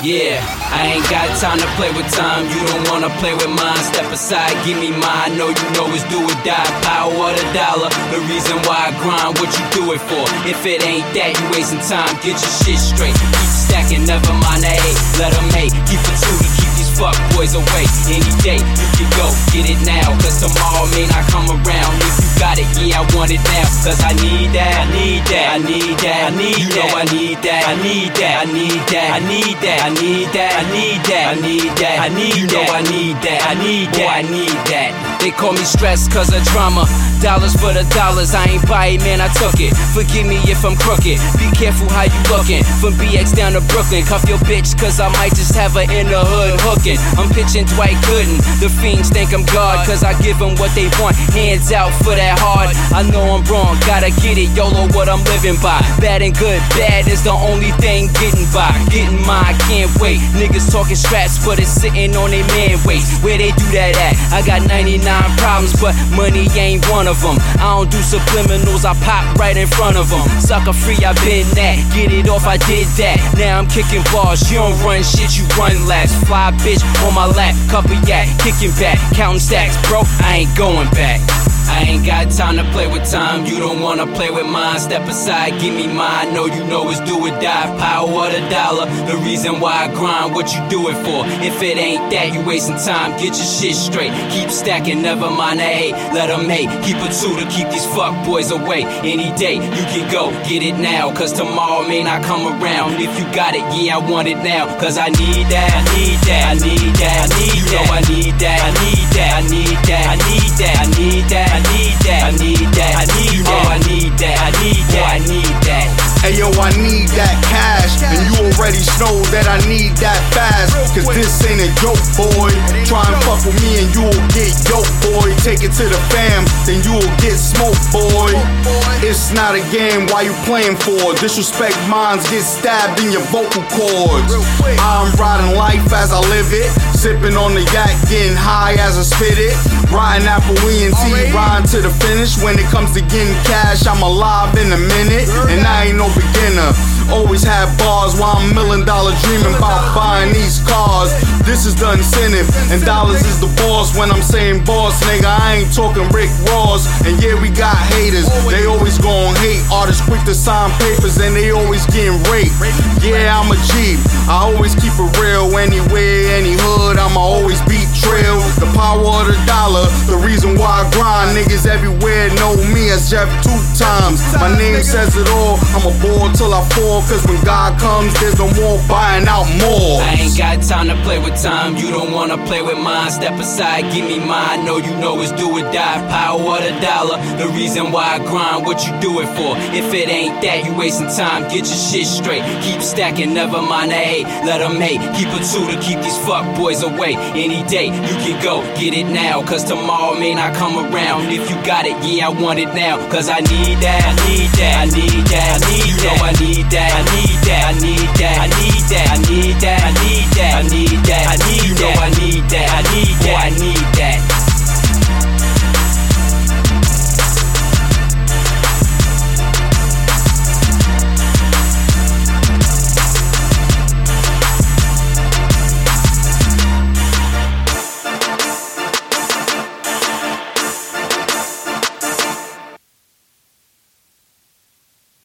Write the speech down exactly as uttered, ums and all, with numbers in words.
Yeah, I ain't got time to play with time. You don't wanna play with mine. Step aside, give me mine. I know you know it's do or die. Power of the dollar, the reason why I grind. What you do it for? If it ain't that, you wasting time. Get your shit straight. Keep stacking, never mind the hate. Let them hate. Keep it two to keep these fuck boys away. Any day you can go get it now, cause tomorrow may not come around. If you got it, yeah, I want it now. Cause I need that, I need that, I need that, I need you that. Know I need that, I need that, I need that, I need that, I need that, I need that, I need that, I need you know I need that, I need that, I need that. They call me stressed cause of drama. Dollars for the dollars, I ain't buy it, man, I took it. Forgive me if I'm crooked, be careful how you looking. From B X down to Brooklyn, cuff your bitch cause I might just have her in the hood hooking. I'm pitching Dwight Gooden, the fiends think I'm God cause I give them what they want. Hands out for that hard, I know I'm wrong, gotta get it, YOLO what I'm living by. Bad and good, bad is the only thing getting by. Getting mine, can't wait. Niggas talking straps but it's sitting on they man waist. Where they do that at? I got ninety-nine problems but money ain't one of them. I don't do subliminals, I pop right in front of them. Sucker free, I been that, get it off, I did that. Now I'm kicking balls, you don't run shit, you run laps. Fly bitch on my lap, cup of yak, kicking back, counting stacks, bro, I ain't going back. I ain't got time to play with time. You don't wanna play with mine. Step aside, give me mine. Know you know it's do or die. Power of the dollar, the reason why I grind. What you do it for? If it ain't that, you wasting time. Get your shit straight. Keep stacking, never mind the hate. Let them hate. Keep it two to keep these fuck boys away. Any day you can go get it now, cause tomorrow may not come around. If you got it, yeah, I want it now. Cause I need that, I need that, I need that, I need you that. Know I need that, I need that, I need that, I need that, I need that. I need that, I need that, I need you know I need that, I need that, I need that. Hey yo, I need that cash, and you already know that I need that fast. Cause this ain't a joke, boy. Try and fuck with me and you'll get yoked, boy. Take it to the fam, then you'll get smoked, boy. It's not a game, why you playing for? Disrespect minds, get stabbed in your vocal cords. I'm riding life as I live it, sipping on the yak, getting high as I spit it. Riding Apple E and T, riding to the finish. When it comes to getting cash, I'm alive in a minute, and I ain't no beginner. Always have bars while I'm million dollar dreaming about buying these cars. This is the incentive, and dollars is the boss. When I'm saying boss, nigga, I ain't talking Rick Ross. And yeah, we got haters, they always gon' hate. Artists quick to sign papers, and they always getting raped. Yeah, I'm a G, I always keep it real. Anywhere, any hood, I'ma always beat trail. The power of the dollar, the reason why I grind. Niggas everywhere know me as Jeff two times. My name says it all, I'm a ball till I fall. Cause when God comes, there's no more buying out more. I ain't got time to play with time. You don't wanna play with mine. Step aside, give me mine. Know you know it's do or die. Power of the dollar, the reason why I grind. What you do it for? If it ain't that, you wasting time. Get your shit straight. Keep stacking, never mind the hate. Let them hate. Keep it two to keep these fuck boys away. Any day you can go get it now, cause tomorrow may not come around. If you got it, yeah, I want it now. Cause I need that, I need that, I need that, I need you that. Know I need that, I need that, I need that, I need that, I need that, I need that, I need that, I need you know I need that, I need that, I need that.